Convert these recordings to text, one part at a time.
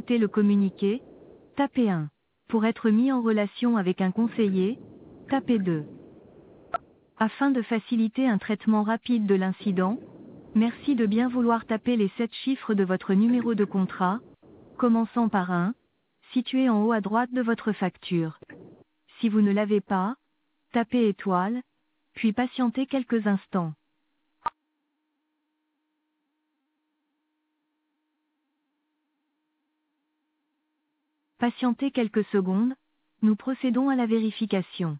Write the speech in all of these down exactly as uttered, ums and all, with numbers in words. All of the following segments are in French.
écouter le communiqué, tapez un. Pour être mis en relation avec un conseiller, tapez deux. Afin de faciliter un traitement rapide de l'incident, merci de bien vouloir taper les sept chiffres de votre numéro de contrat, commençant par un, situé en haut à droite de votre facture. Si vous ne l'avez pas, tapez étoile, puis patientez quelques instants. Patientez quelques secondes, nous procédons à la vérification.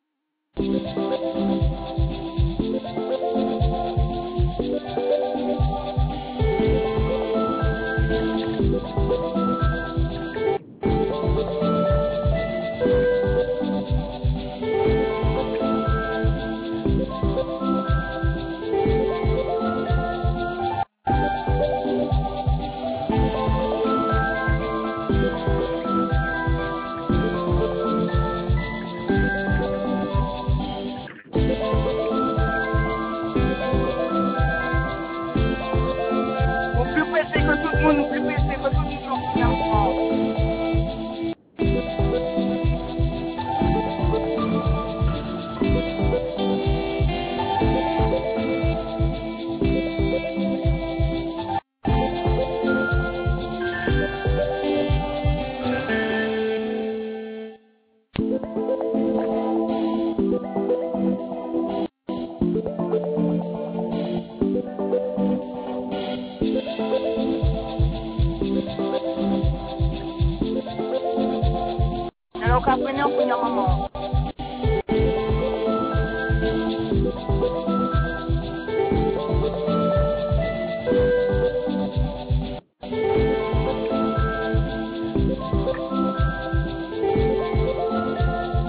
Kalau kapalnya punya ngomong.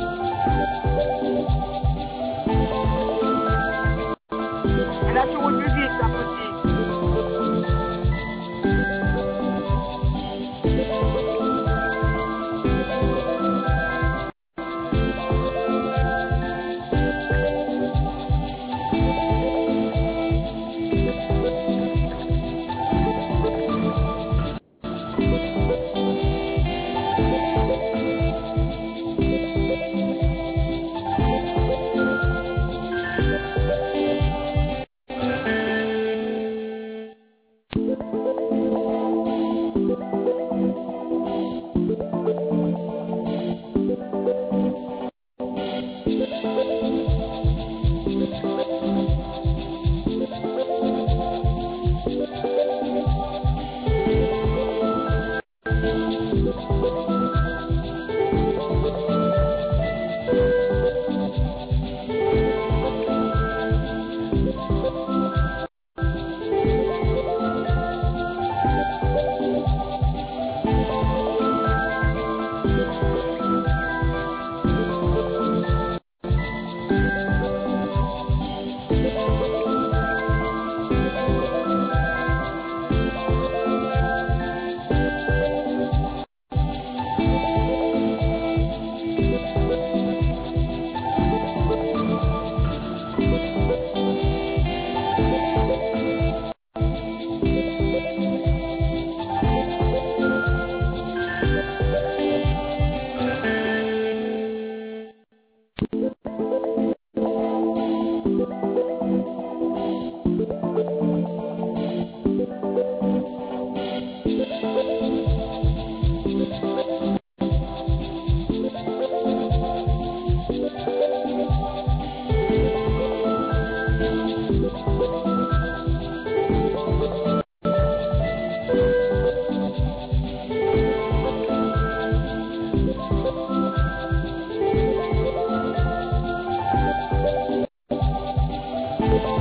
And that's what we're